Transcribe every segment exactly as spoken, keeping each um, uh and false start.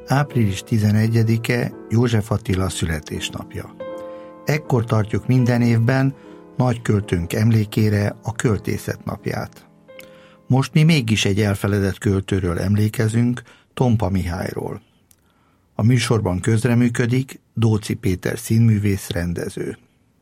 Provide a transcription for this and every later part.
április tizenegyedike József Attila születésnapja. Ekkor tartjuk minden évben nagy költőnk emlékére a költészet napját. Most mi mégis egy elfeledett költőről emlékezünk, Tompa Mihályról. A műsorban közreműködik Dóczy Péter színművész rendező.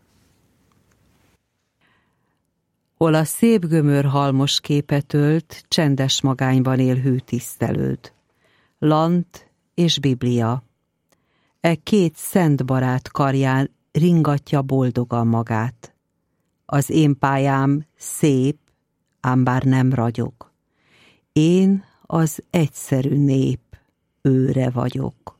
Hol a szép gömör halmos képet ölt, csendes magányban él hű tisztelőd. Lant és Biblia. E két szent barát karján ringatja boldogan magát. Az én pályám szép, ám bár nem ragyog. Én az egyszerű nép őre vagyok.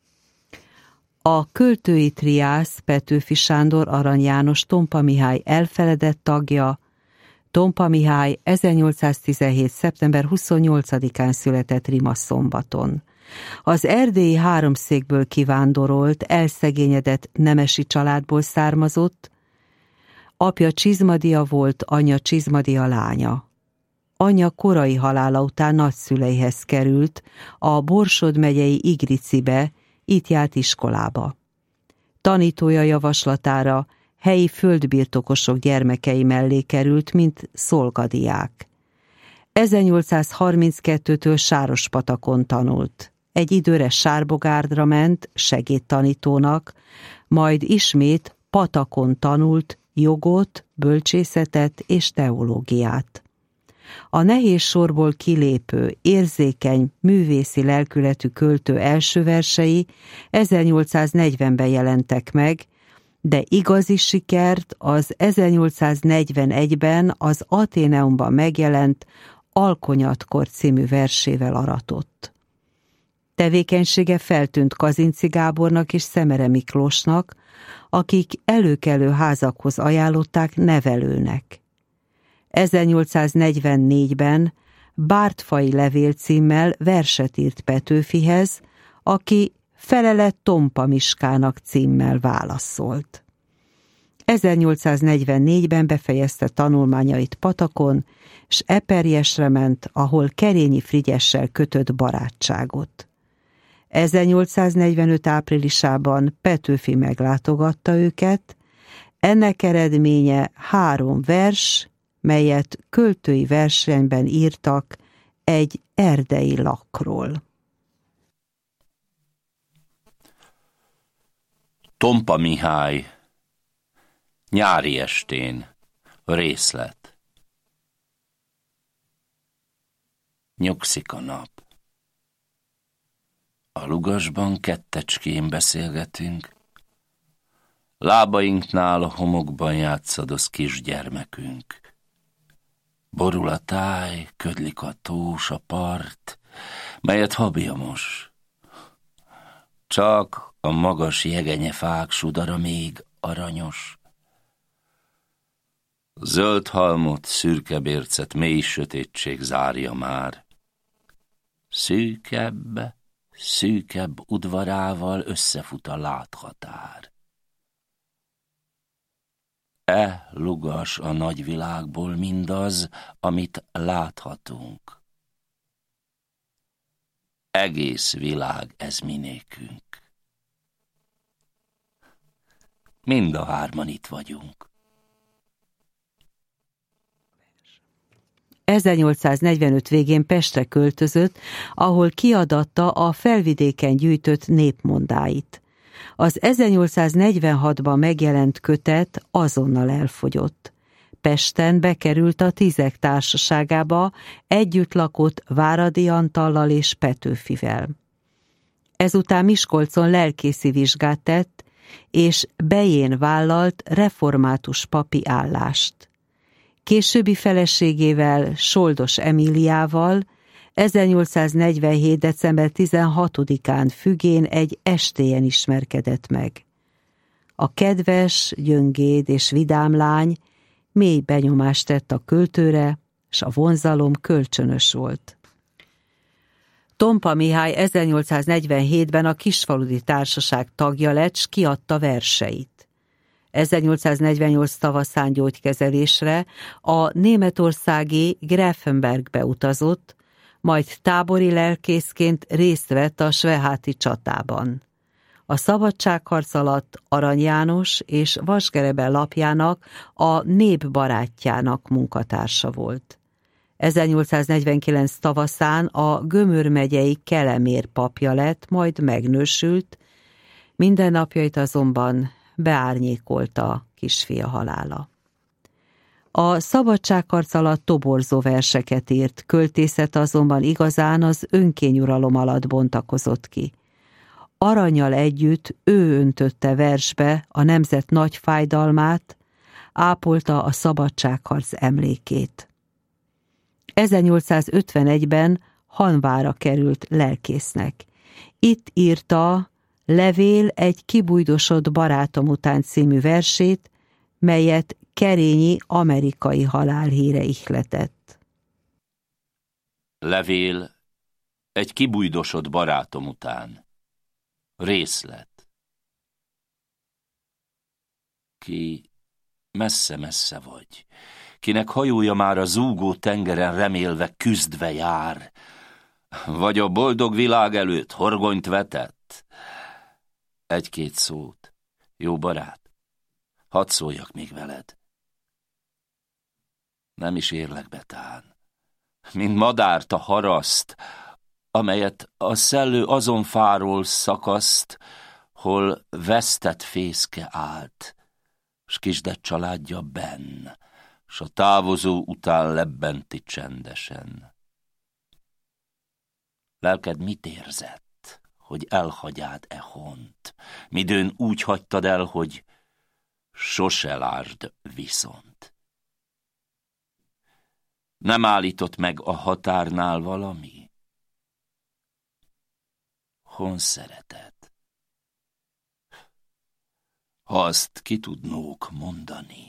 A költői triász Petőfi Sándor, Arany János, Tompa Mihály elfeledett tagja. Tompa Mihály ezernyolcszáztizenhét. szeptember huszonnyolcadikán született Rimaszombaton. Az erdélyi háromszékből kivándorolt, elszegényedett nemesi családból származott. Apja Csizmadia volt, anyja Csizmadia lánya. Anyja korai halála után nagyszüleihez került, a Borsod megyei Igricibe, itt járt iskolába. Tanítója javaslatára helyi földbirtokosok gyermekei mellé került, mint szolgadiák. ezernyolcszázharminckettőtől Sárospatakon tanult. Egy időre Sárbogárdra ment segédtanítónak, majd ismét Patakon tanult jogot, bölcsészetet és teológiát. A nehéz sorból kilépő, érzékeny, művészi lelkületű költő első versei ezernyolcszáznegyvenben jelentek meg, de igazi sikert az ezernyolcszáznegyvenegyben az Athéneumban megjelent Alkonyatkor című versével aratott. Tevékenysége feltűnt Kazinczy Gábornak és Szemere Miklósnak, akik előkelő házakhoz ajánlották nevelőnek. ezernyolcszáznegyvennégyben Bártfai levél címmel verset írt Petőfihez, aki Felele Tompa Miskának címmel válaszolt. ezernyolcszáznegyvennégyben befejezte tanulmányait Patakon, s Eperjesre ment, ahol Kerényi Frigyessel kötött barátságot. ezernyolcszáznegyvenöt áprilisában Petőfi meglátogatta őket, ennek eredménye három vers, melyet költői versenyben írtak egy erdei lakról. Tompa Mihály, nyári estén, részlet. Nyugszik a nap. A lugasban kettecskén beszélgetünk, lábainknál a homokban játszadoz kisgyermekünk. Borul a táj, ködlik a tó s a part, melyet habja mos. Csak a magas jegenyefák sudara még aranyos. Zöld halmot, szürke bércet mély sötétség zárja már. Szűkebb, szűkebb udvarával összefut a láthatár. E lugas a nagyvilágból mindaz, amit láthatunk. Egész világ ez mi nékünk. Mind a hárman itt vagyunk. ezernyolcszáznegyvenöt végén Pestre költözött, ahol kiadatta a Felvidéken gyűjtött népmondáit. Az ezernyolcszáznegyvenhatban megjelent kötet azonnal elfogyott. Pesten bekerült a Tízek társaságába, együtt lakott Váradi Antallal és Petőfivel. Ezután Miskolcon lelkészi vizsgát tett, és bején vállalt református papi állást. Későbbi feleségével, Soldos Emíliával ezernyolcszáznegyvenhét. december tizenhatodikán Fügén egy estéjen ismerkedett meg. A kedves, gyöngéd és vidám lány mély benyomást tett a költőre, s a vonzalom kölcsönös volt. Tompa Mihály ezernyolcszáznegyvenhétben a Kisfaludy Társaság tagja lett, s kiadta verseit. ezernyolcszáznegyvennyolc tavaszán gyógykezelésre a németországi Grafenbergbe utazott, majd tábori lelkészként részt vett a sveháti csatában. A szabadságharc alatt Arany János és Vasgerebe lapjának, a Nép barátjának munkatársa volt. ezernyolcszáznegyvenkilenc tavaszán a Gömör megyei Kelemér papja lett, majd megnősült, mindennapjait azonban beárnyékolta kisfia halála. A szabadságharc alatt toborzó verseket írt, költészet azonban igazán az önkényuralom alatt bontakozott ki. Arannyal együtt ő öntötte versbe a nemzet nagy fájdalmát, ápolta a szabadságharc emlékét. ezernyolcszázötvenegyben Hanvára került lelkésznek. Itt írta Levél egy kibújdosott barátom után című versét, melyet Kerényi amerikai halálhíre ihletett. Levél egy kibújdosott barátom után. Részlet. Ki messze-messze vagy, kinek hajója már a zúgó tengeren remélve küzdve jár, vagy a boldog világ előtt horgonyt vetett. Egy-két szót, jó barát, hadd szóljak még veled. Nem is érlek betán, mint madárt a haraszt, amelyet a szellő azon fáról szakaszt, hol vesztett fészke állt, s kisded családja benn, s a távozó után lebbenti csendesen. Lelked mit érzett, hogy elhagyád e hont, midőn úgy hagytad el, hogy sose lásd viszont? Nem állított meg a határnál valami? Hon szereted? Ha azt ki tudnók mondani.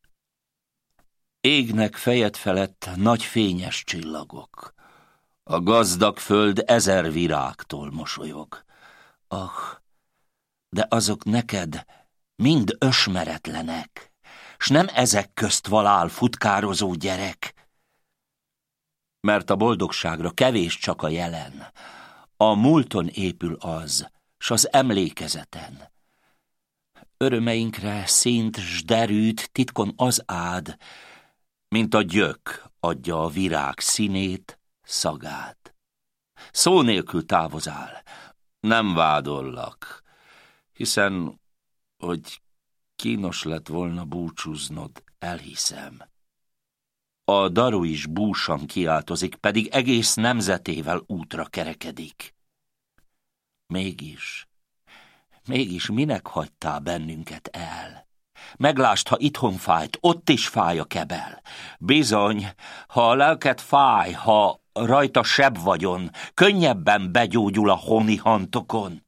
Égnek fejed felett nagy fényes csillagok, a gazdag föld ezer virágtól mosolyog. Ah, de azok neked mind ösmeretlenek, s nem ezek közt valál futkározó gyerek. Mert a boldogságra kevés csak a jelen, a múlton épül az, s az emlékezeten. Örömeinkre színt s derűt titkon az ád, mint a gyök adja a virág színét, szagát. Szó nélkül távozál, nem vádollak, hiszen, hogy kínos lett volna búcsúznod, elhiszem. A daru is búsan kiáltozik, pedig egész nemzetével útra kerekedik. Mégis, mégis minek hagytál bennünket el? Meglást, ha itthon fájt, ott is fáj a kebel. Bizony, ha a lelked fáj, ha rajta seb vagyon, könnyebben begyógyul a honi hantokon.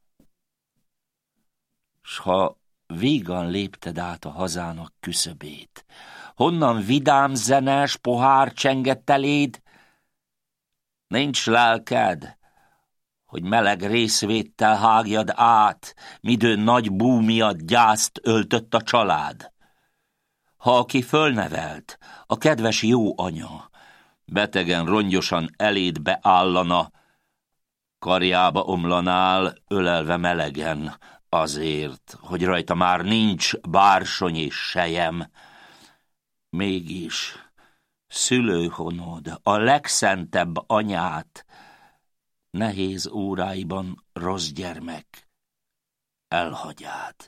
S ha vígan lépted át a hazának küszöbét, honnan vidám zenes pohár csengett eléd? Nincs lelked, hogy meleg részvéttel hágjad át, midőn nagy bú miatt gyászt öltött a család. Ha aki fölnevelt, a kedves jó anya, betegen rongyosan eléd beállana, karjába omlanál, ölelve melegen, azért, hogy rajta már nincs bársony és sejem. Mégis szülőhonod, a legszentebb anyát, nehéz óráiban rossz gyermek, elhagyád.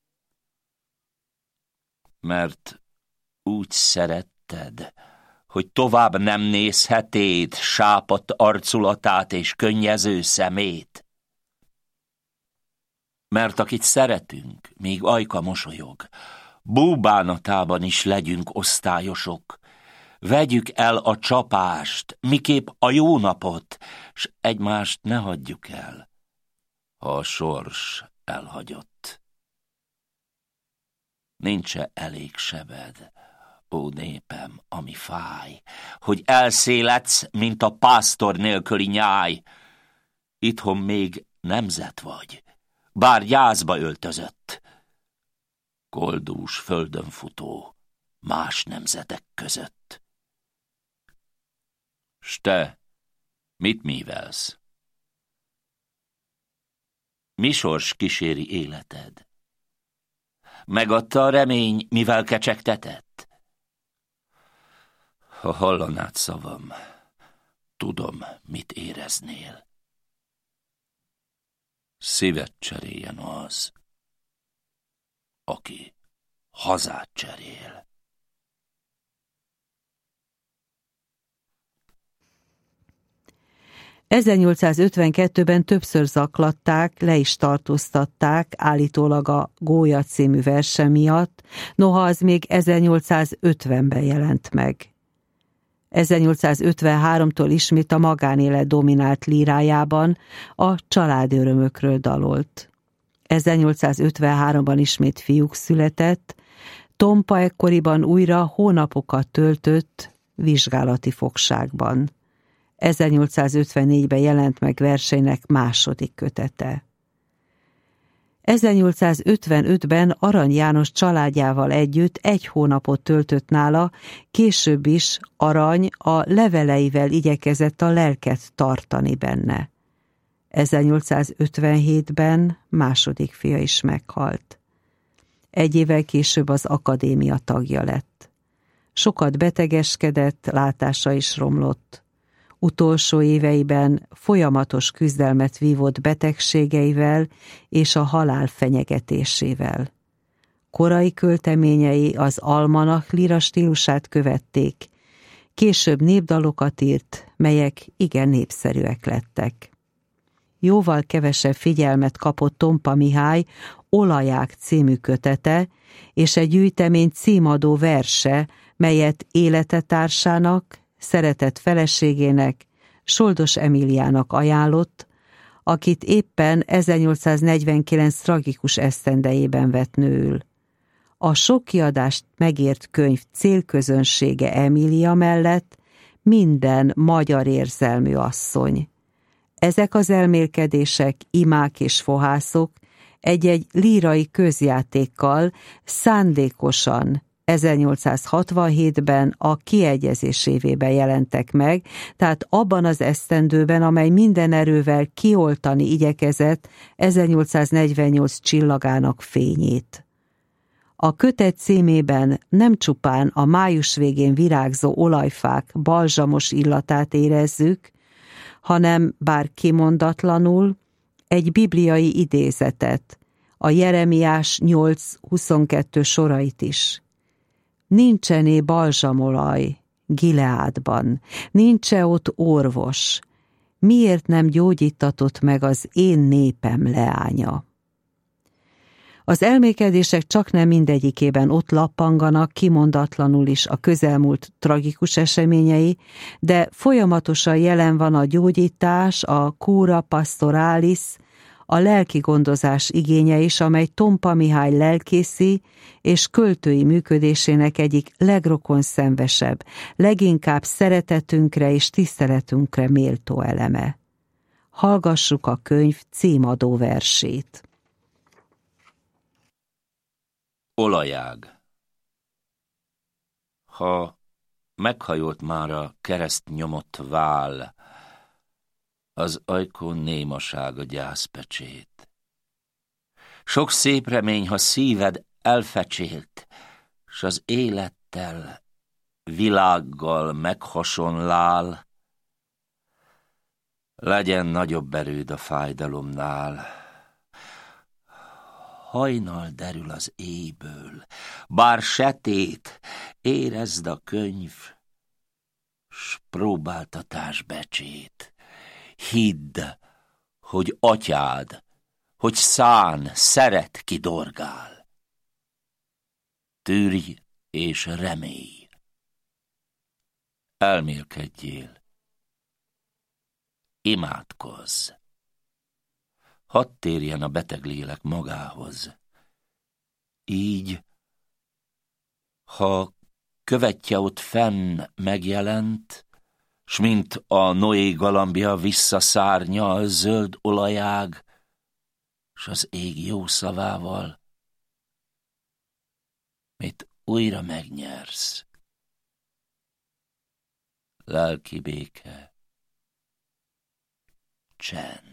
Mert úgy szeretted, hogy tovább nem nézhetéd sápadt arculatát és könnyező szemét. Mert akit szeretünk, míg ajka mosolyog, búbánatában is legyünk osztályosok. Vegyük el a csapást, miképp a jó napot, s egymást ne hagyjuk el, ha a sors elhagyott. Nincs-e elég sebed, ó népem, ami fáj, hogy elszéledsz, mint a pásztor nélküli nyáj? Itthon még nemzet vagy, bár gyászba öltözött, koldús földön futó más nemzetek között. S te, Mit művelsz? Mi sors kíséri életed? Megadta a remény, mivel kecsegtetett? Ha hallanád szavam, tudom, mit éreznél. Szívet cseréljen az, aki hazát cserél. ezernyolcszázötvenkettőben többször zaklatták, le is tartóztatták, állítólag a Gólya című verse miatt, noha az még ezernyolcszázötvenben jelent meg. ezernyolcszázötvenháromtól ismét a magánélet dominált lírájában a családörömökről dalolt. ezernyolcszázötvenháromban ismét fiúk született, Tompa ekkoriban újra hónapokat töltött vizsgálati fogságban. ezernyolcszázötvennégyben jelent meg verseinek második kötete. ezernyolcszázötvenötben Arany János családjával együtt egy hónapot töltött nála, később is Arany a leveleivel igyekezett a lelket tartani benne. ezernyolcszázötvenhétben második fia is meghalt. Egy évvel később az akadémia tagja lett. Sokat betegeskedett, látása is romlott. Utolsó éveiben folyamatos küzdelmet vívott betegségeivel és a halál fenyegetésével. Korai költeményei az almanach líra stílusát követték, később népdalokat írt, melyek igen népszerűek lettek. Jóval kevesebb figyelmet kapott Tompa Mihály Olaják című kötete, és egy gyűjtemény címadó verse, melyet életetársának, szeretett feleségének, Soldos Emíliának ajánlott, akit éppen ezernyolcszáznegyvenkilenc tragikus esztendejében vett nőül. A sok kiadást megért könyv célközönsége Emília mellett minden magyar érzelmű asszony. Ezek az elmélkedések, imák és fohászok egy-egy lírai közjátékkal szándékosan ezernyolcszázhatvanhétben a kiegyezés évében jelentek meg, tehát abban az esztendőben, amely minden erővel kioltani igyekezett ezernyolcszáznegyvennyolc csillagának fényét. A kötet címében nem csupán a május végén virágzó olajfák balzsamos illatát érezzük, hanem bár kimondatlanul egy bibliai idézetet, a Jeremiás nyolc huszonkettő sorait is. Nincsené balzsamolaj Gileádban, nincs-e ott orvos, miért nem gyógyítatott meg az én népem leánya? Az elmékedések csaknem mindegyikében ott lappanganak kimondatlanul is a közelmúlt tragikus eseményei, de folyamatosan jelen van a gyógyítás, a cura pastoralis, a lelki gondozás igénye is, amely Tompa Mihály lelkészi és költői működésének egyik legrokonszenvesebb, leginkább szeretetünkre és tiszteletünkre méltó eleme. Hallgassuk a könyv címadó versét. Olajág. Ha meghajolt már a kereszt nyomott vál, az ajkón némaság a gyászpecsét. Sok szép remény, ha szíved elfecsélt, s az élettel, világgal meghasonlál, legyen nagyobb erőd a fájdalomnál. Hajnal derül az éjből, bár setét, érezd a könyv, s próbáltatás becsét. Hidd, hogy atyád, hogy szán, szeret, ki dorgál. Tűrj és remélj. Elmélkedjél. Imádkozz. Hadd térjen a beteg lélek magához. Így, ha követje ott fenn megjelent, s mint a Noé galambja visszaszárnya a zöld olajág, s az ég jó szavával, mit újra megnyersz. Lelki béke, csend.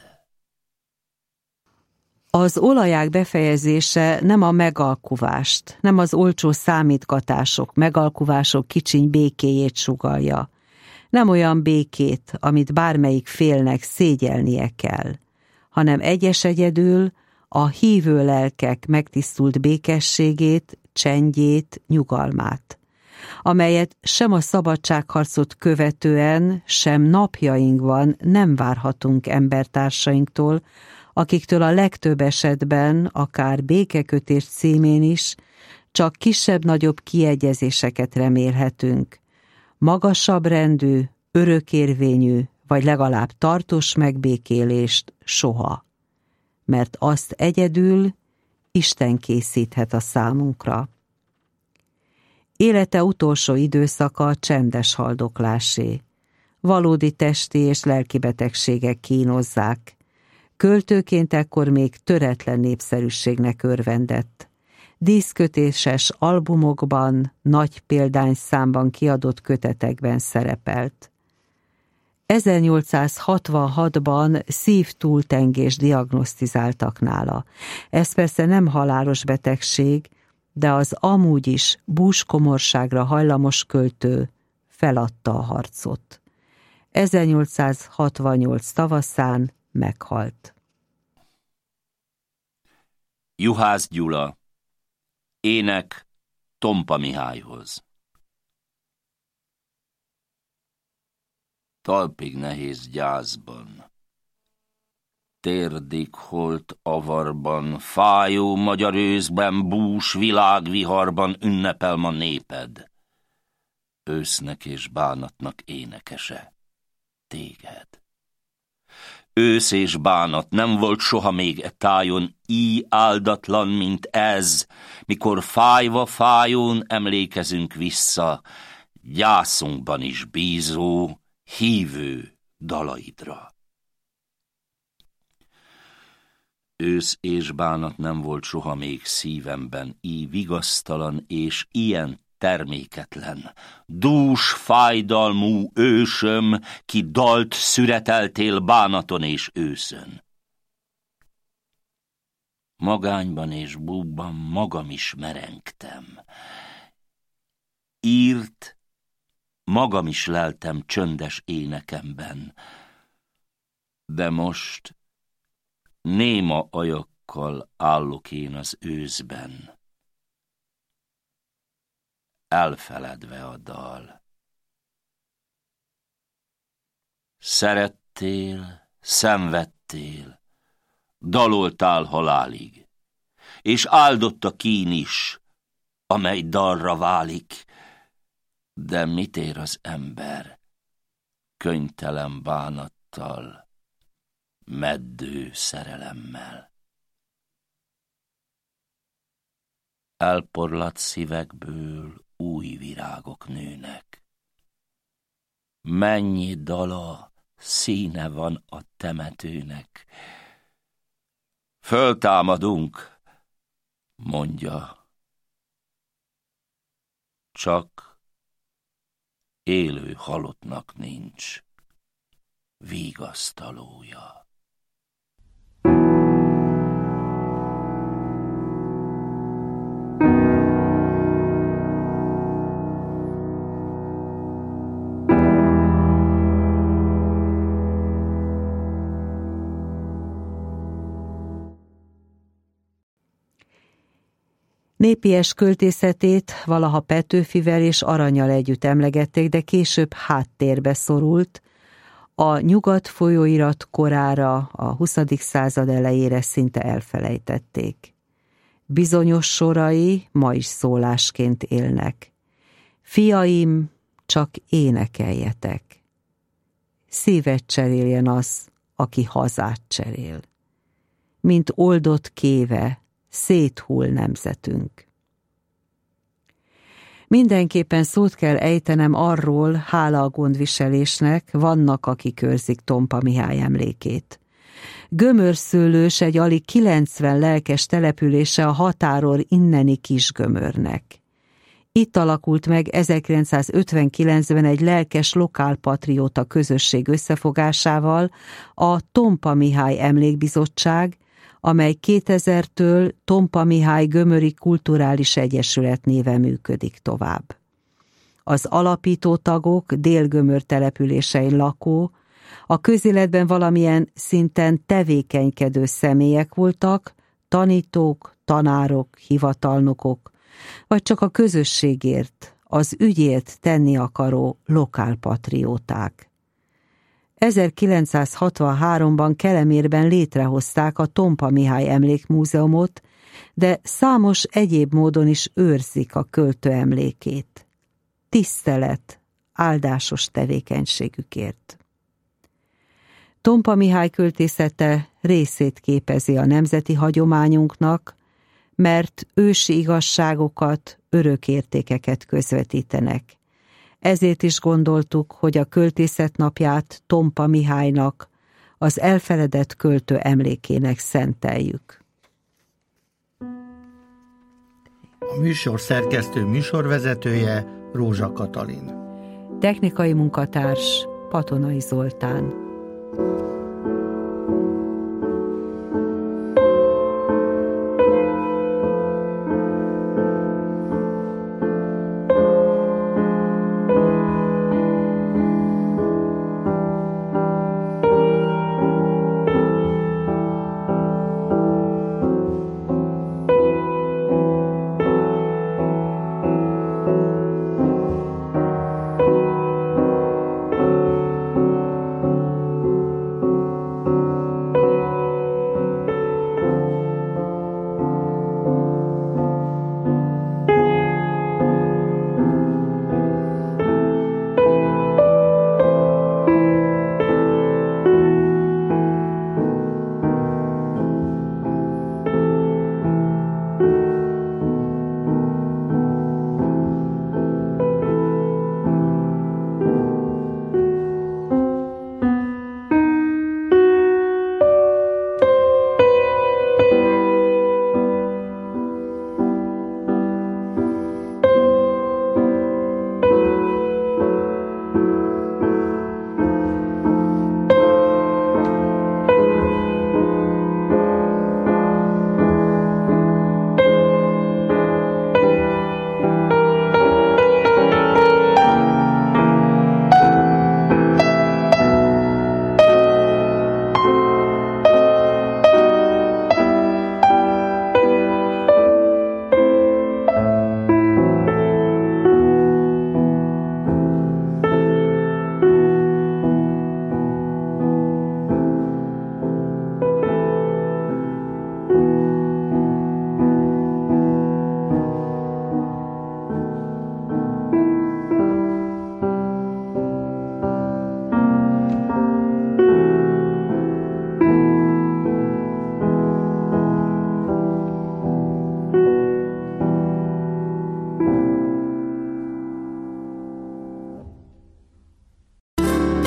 Az olaják befejezése nem a megalkuvást, nem az olcsó számítgatások, megalkuvások kicsiny békéjét sugallja, nem olyan békét, amit bármelyik félnek szégyelnie kell, hanem egyes egyedül a hívő lelkek megtisztult békességét, csendjét, nyugalmát, amelyet sem a szabadságharcot követően, sem napjainkban nem várhatunk embertársainktól, akiktől a legtöbb esetben, akár békekötés címén is, csak kisebb-nagyobb kiegyezéseket remélhetünk, magasabb rendű, örökérvényű, vagy legalább tartós megbékélést soha, mert azt egyedül Isten készíthet a számunkra. Élete utolsó időszaka csendes haldoklásé. Valódi testi és lelki betegségek kínozzák. Költőként ekkor még töretlen népszerűségnek örvendett. Díszkötéses albumokban, nagy példányszámban kiadott kötetekben szerepelt. ezernyolcszázhatvanhatban szívtúltengést diagnosztizáltak nála. Ez persze nem halálos betegség, de az amúgy is búskomorságra hajlamos költő feladta a harcot. ezernyolcszázhatvannyolc tavaszán meghalt. Juhász Gyula. Ének Tompa Mihályhoz. Talpig nehéz gyászban, térdig holt avarban, fájó magyar őszben, bús világviharban ünnepel ma néped. Ősznek és bánatnak énekese, téged. Ősz és bánat nem volt soha még e tájon így áldatlan, mint ez, mikor fájva fájón emlékezünk vissza, gyászunkban is bízó, hívő dalaidra. Ősz és bánat nem volt soha még szívemben, így vigasztalan és ilyen terméketlen, dús fájdalmú ősöm, ki dalt szüreteltél bánaton és őszön. Magányban és búbban magam is merengtem. Írt, magam is leltem csöndes énekemben, de most néma ajakkal állok én az őszben, elfeledve a dal. Szerettél, szenvedtél, daloltál halálig, és áldott a kín is, amely dalra válik, de mit ér az ember könnytelen bánattal, meddő szerelemmel? Elporladt szívekből új virágok nőnek. Mennyi dala, színe van a temetőnek. Föltámadunk, mondja, csak élő halottnak nincs vigasztalója. Népies költészetét valaha Petőfivel és Aranyal együtt emlegették, de később háttérbe szorult, a Nyugat folyóirat korára, a huszadik század elejére szinte elfelejtették. Bizonyos sorai ma is szólásként élnek. Fiaim, csak énekeljetek. Szívet cseréljen az, aki hazát cserél. Mint oldott kéve, széthull nemzetünk. Mindenképpen szót kell ejtenem arról, hála a gondviselésnek, vannak, akik őrzik Tompa Mihály emlékét. Gömörszőlős egy alig kilencven lelkes települése a határól inneni Kisgömörnek. Itt alakult meg ezerkilencszázötvenkilencben egy lelkes lokálpatrióta közösség összefogásával a Tompa Mihály Emlékbizottság, amely kétezertől Tompa Mihály Gömöri Kulturális Egyesület néven működik tovább. Az alapító tagok Dél-Gömör településein lakó, a közéletben valamilyen szinten tevékenykedő személyek voltak, tanítók, tanárok, hivatalnokok, vagy csak a közösségért, az ügyért tenni akaró lokálpatrióták. ezerkilencszázhatvanháromban Kelemérben létrehozták a Tompa Mihály Emlékmúzeumot, de számos egyéb módon is őrzik a költő emlékét. Tisztelet, áldásos tevékenységükért. Tompa Mihály költészete részét képezi a nemzeti hagyományunknak, mert ősi igazságokat, örök értékeket közvetítenek. Ezért is gondoltuk, hogy a költészet napját Tompa Mihálynak, az elfeledett költő emlékének szenteljük. A műsor szerkesztő műsorvezetője Rózsa Katalin. Technikai munkatárs Patonai Zoltán.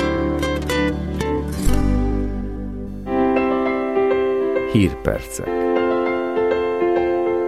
Hírpercek.